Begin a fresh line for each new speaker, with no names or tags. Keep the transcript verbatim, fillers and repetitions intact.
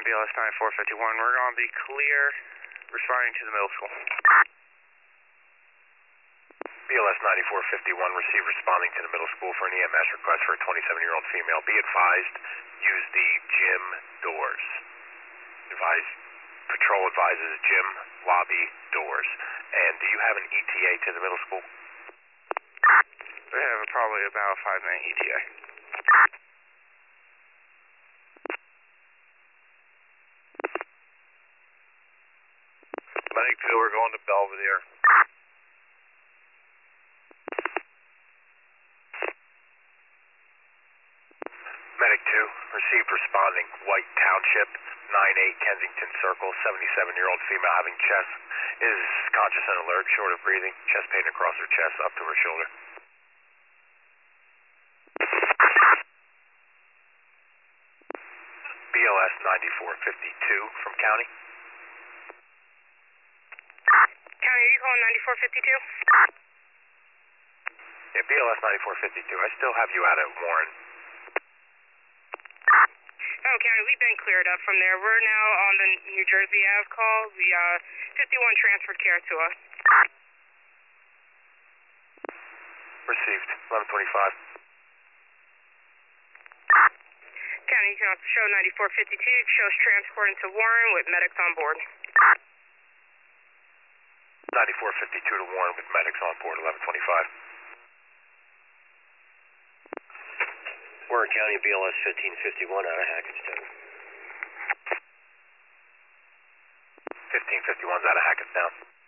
County B L S nine four five one. We're going to be clear responding to the middle school.
B L S ninety-four fifty-one, receive responding to the middle school for an E M S request for a twenty-seven-year-old female. Be advised, use the gym doors. Advise, patrol advises gym lobby doors. And do you have an E T A to the middle school?
We have probably about a five-minute E T A.
Medic two, we're going to Belvedere. Medic two, received responding, White Township, nine eight Kensington Circle, seventy-seven-year-old female having chest, is conscious and alert, short of breathing, chest pain across her chest, up to her shoulder. B L S ninety-four fifty-two from County.
County, are you calling ninety-four fifty-two?
Yeah, B L S ninety-four fifty-two. I still have you out at Warren.
Oh, County, we've been cleared up from there. We're now on the New Jersey Ave call. The uh, fifty-one transferred care to us.
Received, eleven twenty-five.
County, you can also show ninety-four fifty-two. Shows transporting to Warren with medics on board.
ninety-four fifty-two to Warren with medics on board, eleven twenty-five.
Warren County, B L S fifteen fifty-one out of Hackettstown.
fifteen fifty-one's out of Hackettstown.